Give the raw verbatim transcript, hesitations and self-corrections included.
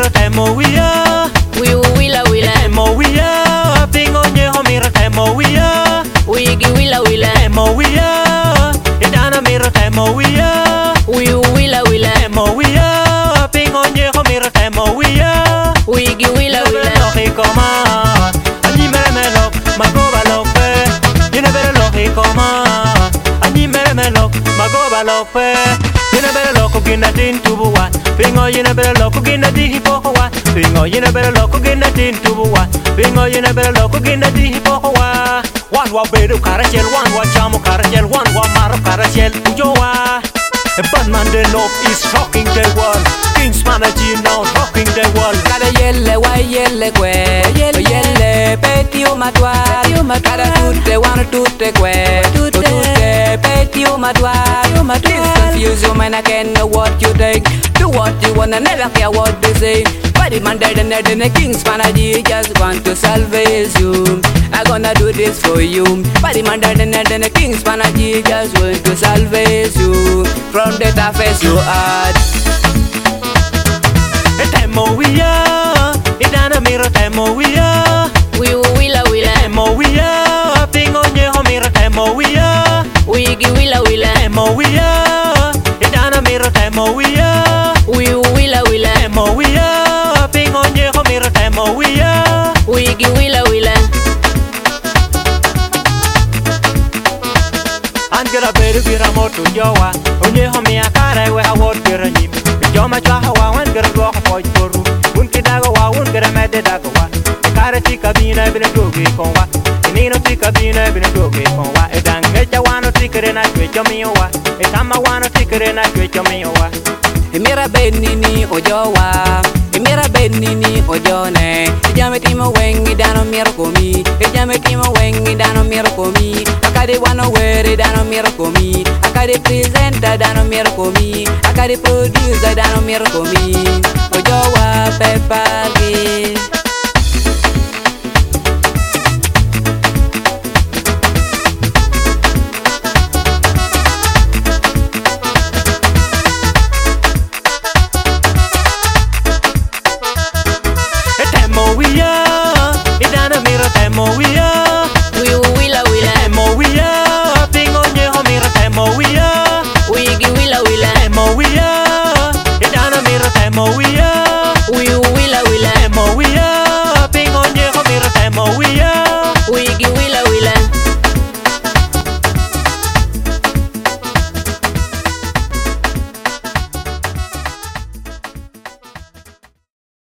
miro temo wia We willa willa temo wia pingo nyeho miro temo wia Wigi willa willa temo wia idana miro temo wia We willa willa temo wia pingo nyeho miro temo wia Wigi willa willa loki koma ani mere melok magoba lokpe yine bere loki koma ani mere melok magoba lokpe yine bere loko gina din tubuwa pingo yine bere loko gina di hipokowa pingo yine bere loko gina din tubuwa pingo yine bere loko gina di hipokowa wan wa bedu karachel wan wa chamu karachel wan wa maro karachel ujowa but man the love is shocking the world King's manager now shocking the world Kada yelle wa yelle kwe Yelle peti o matwa Kada tutte wana tutte kwe Tutte peti o matwa Please confuse you man I can't know what you think Do what you wanna never care what they say But the man dead and dead and the King's manager just want to salvage you I gonna do this for you But the man dead and dead and the King's manager just want to salvage you From the toughest you had Temo wia idana miro temo wia We willa willa temo wia pingo nyeho miro temo wia Wigi willa willa temo wia idana miro temo wia We willa willa temo wia pingo nyeho miro temo wia Wigi willa willa Angela beru gira moto jowa onyeho mi akara we hawot gira nyim joma chwa hawa wan gira do ko poj poru un kidago wa un gira mede dago wa kare ti kabina bine dogi konwa inino ti kabina bine dogi konwa edange chawano ti kere na chwe chomiwa e kama wano ti kere na chwe chomiwa Emira benini ojowa Emira benini ojone Ejame timo wengi dano miro komi Ejame timo wengi dano miro komi Akade wano were dano miro komi Akade presenter dano miro komi Akade producer dano miro komi